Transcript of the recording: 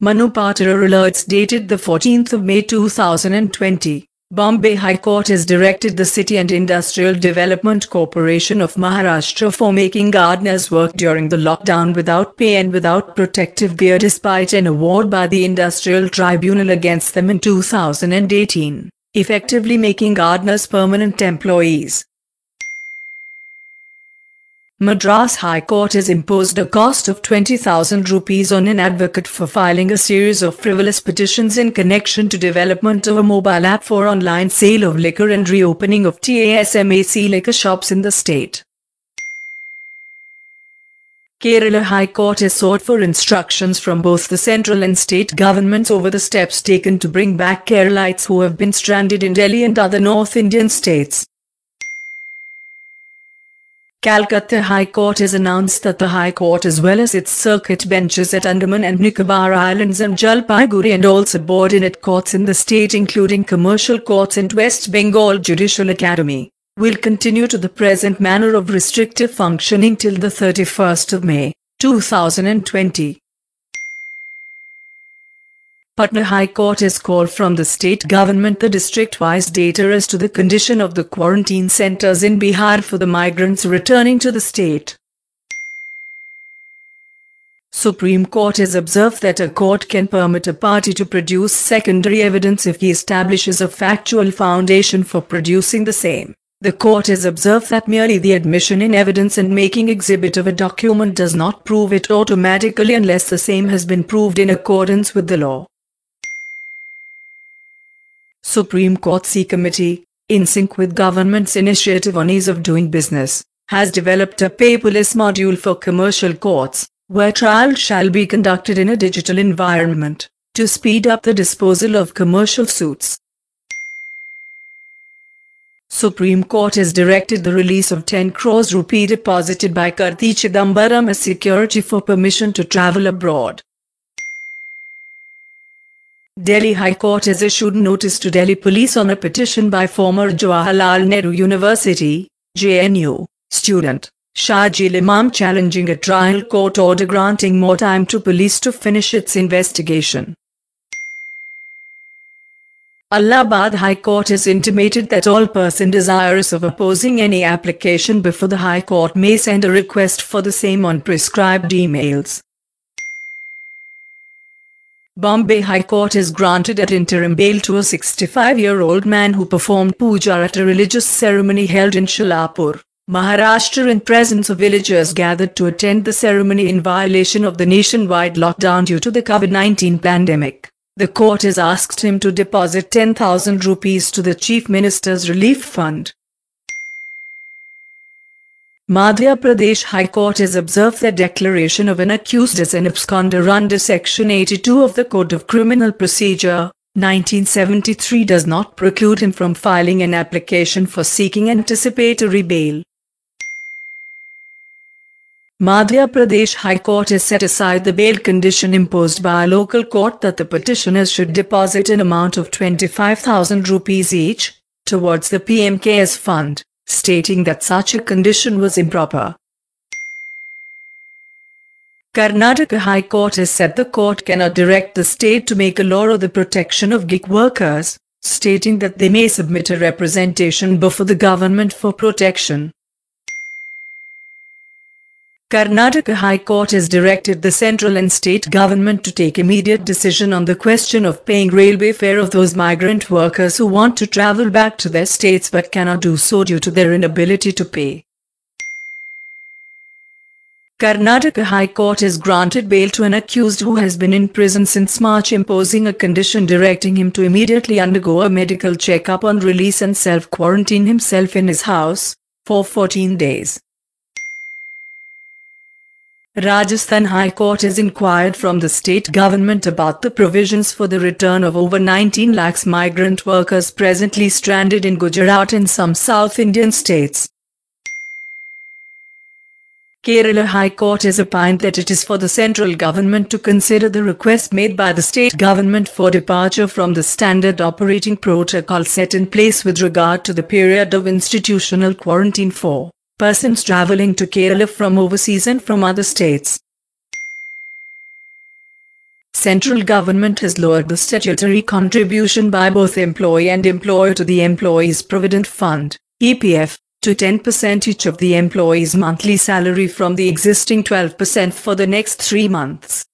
Manu Patra alerts dated the 14th of May 2020. Bombay High Court has directed the City and Industrial Development Corporation of Maharashtra for making gardeners work during the lockdown without pay and without protective gear despite an award by the Industrial Tribunal against them in 2018, effectively making gardeners permanent employees. Madras High Court has imposed a cost of 20,000 rupees on an advocate for filing a series of frivolous petitions in connection to development of a mobile app for online sale of liquor and reopening of TASMAC liquor shops in the state. Kerala High Court has sought for instructions from both the central and state governments over the steps taken to bring back Keralites who have been stranded in Delhi and other North Indian states. Calcutta High Court has announced that the High Court as well as its circuit benches at Andaman and Nicobar Islands and Jalpaiguri and all subordinate courts in the state including commercial courts and West Bengal Judicial Academy, will continue to the present manner of restrictive functioning till the 31st of May, 2020. Patna High Court has called from the state government the district-wise data as to the condition of the quarantine centers in Bihar for the migrants returning to the state. Supreme Court has observed that a court can permit a party to produce secondary evidence if he establishes a factual foundation for producing the same. The court has observed that merely the admission in evidence and making exhibit of a document does not prove it automatically unless the same has been proved in accordance with the law. Supreme Court C Committee, in sync with government's initiative on ease of doing business, has developed a paperless module for commercial courts, where trial shall be conducted in a digital environment, to speed up the disposal of commercial suits. Supreme Court has directed the release of 10 crores rupee deposited by Karti Chidambaram as security for permission to travel abroad. Delhi High Court has issued notice to Delhi Police on a petition by former Jawaharlal Nehru University, JNU, student, Shahjil Imam challenging a trial court order granting more time to police to finish its investigation. Allahabad High Court has intimated that all person desirous of opposing any application before the High Court may send a request for the same on prescribed emails. Bombay High Court has granted an interim bail to a 65-year-old man who performed puja at a religious ceremony held in Sholapur, Maharashtra in presence of villagers gathered to attend the ceremony in violation of the nationwide lockdown due to the COVID-19 pandemic. The court has asked him to deposit 10,000 rupees to the Chief Minister's Relief Fund. Madhya Pradesh High Court has observed that declaration of an accused as an absconder under Section 82 of the Code of Criminal Procedure, 1973 does not preclude him from filing an application for seeking anticipatory bail. Madhya Pradesh High Court has set aside the bail condition imposed by a local court that the petitioners should deposit an amount of 25,000 rupees each towards the PM Cares Fund, stating that such a condition was improper. Karnataka High Court has said the court cannot direct the state to make a law or the protection of gig workers, stating that they may submit a representation before the government for protection. Karnataka High Court has directed the central and state government to take immediate decision on the question of paying railway fare of those migrant workers who want to travel back to their states but cannot do so due to their inability to pay. Karnataka High Court has granted bail to an accused who has been in prison since March, imposing a condition directing him to immediately undergo a medical checkup on release and self-quarantine himself in his house for 14 days. Rajasthan High Court has inquired from the state government about the provisions for the return of over 19 lakhs migrant workers presently stranded in Gujarat and some South Indian states. Kerala High Court has opined that it is for the central government to consider the request made by the state government for departure from the standard operating protocol set in place with regard to the period of institutional quarantine for persons travelling to Kerala from overseas and from other states. Central government has lowered the statutory contribution by both employee and employer to the Employees Provident Fund (EPF) to 10% each of the employee's monthly salary from the existing 12% for the next 3 months.